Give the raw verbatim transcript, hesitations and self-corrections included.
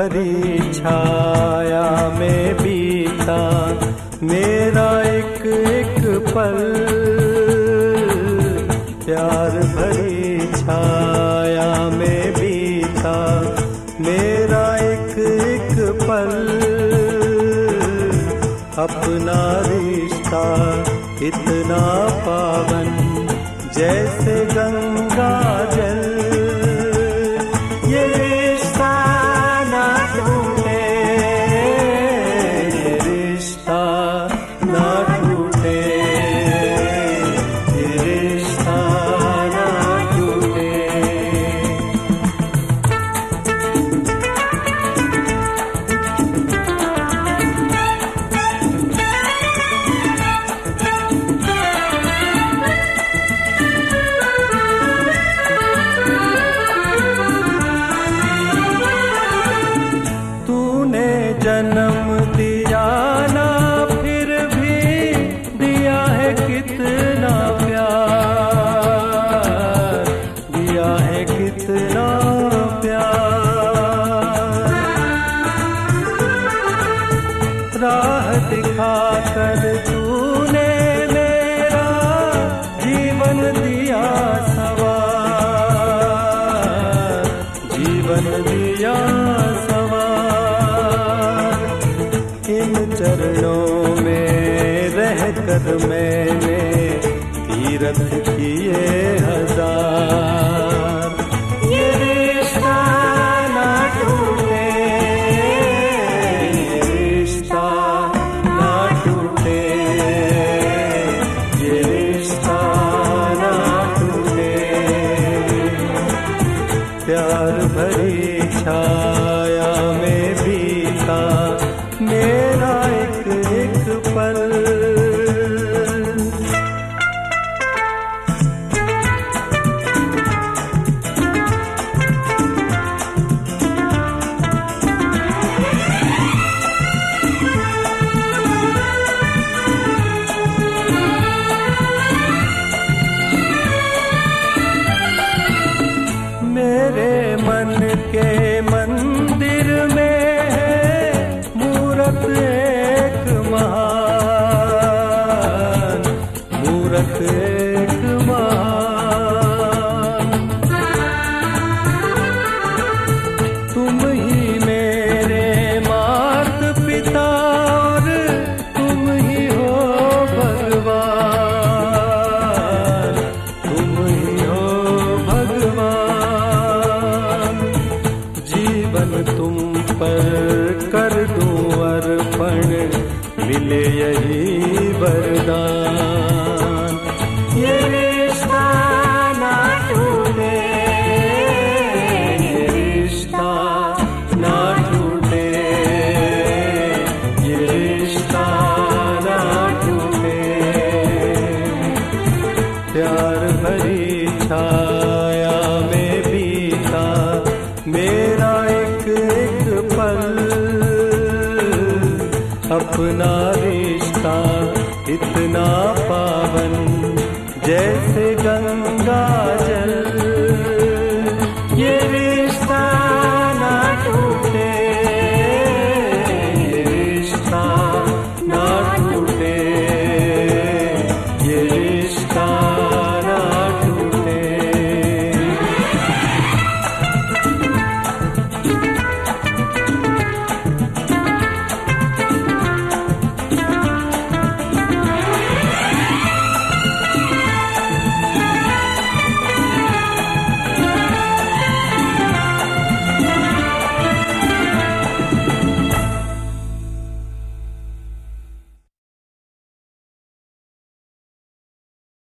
भरी छाया में बीता मेरा एक एक पल, प्यार भरी छाया में बीता मेरा एक एक पल, अपना रिश्ता इतना पावन जैसे गंगा जल, ये रिश्ता ना टूटे, ये रिश्ता ना टूटे, ये रिश्ता ना टूटे। जन्म दिया ना फिर भी दिया है कितना प्यार, दिया है कितना प्यार, राह दिखाकर तूने मेरा जीवन दिया सवार, जीवन दिया इन चरणों में रहकर मैंने तीरथ किए हजार, ये रिश्ता ना टूटे, ये रिश्ता ना टूटे, ये रिश्ता ना टूटे। प्यार भरी छाया में बीता मेरा एक एक पल, मेरे मन के मंदिर में मूरत एक महान, मूरत एक महान, तुम ही मेरे माता पिता और तुम ही हो भगवान, तुम ही हो भगवान, जीवन तुम पर कर दूं अर्पण, मिले यही वरदान, ये रिश्ता ना टूटे, ये रिश्ता ना टूटे, ये रिश्ता ना टूटे। प्यार भरी छाया में बीता मेरा एक एक पल, अपना रिश्ता इतना पावन जैसे गंगा